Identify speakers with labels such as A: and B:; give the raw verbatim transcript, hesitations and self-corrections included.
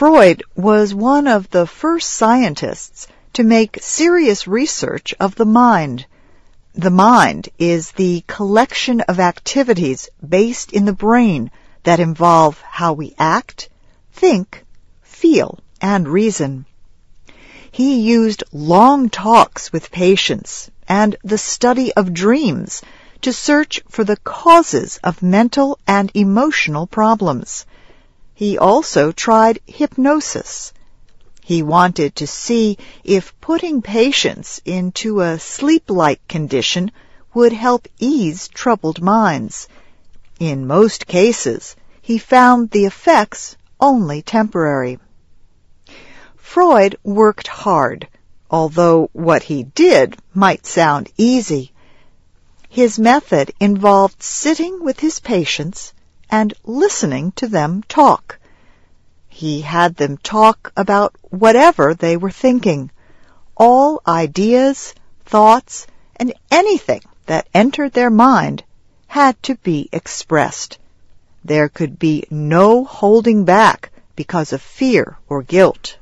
A: Freud was one of the first scientists to make serious research of the mind. The mind is the collection of activities based in the brain that involve how we act, think, feel, and reason. He used long talks with patients and the study of dreams to search for the causes of mental and emotional problems. He also tried hypnosis. He wanted to see if putting patients into a sleep-like condition would help ease troubled minds. In most cases, he found the effects only temporary. Freud worked hard, although what he did might sound easy. His method involved sitting with his patients and listening to them talk. He had them talk about whatever they were thinking. All ideas, thoughts, and anything that entered their mind had to be expressed. There could be no holding back because of fear or guilt.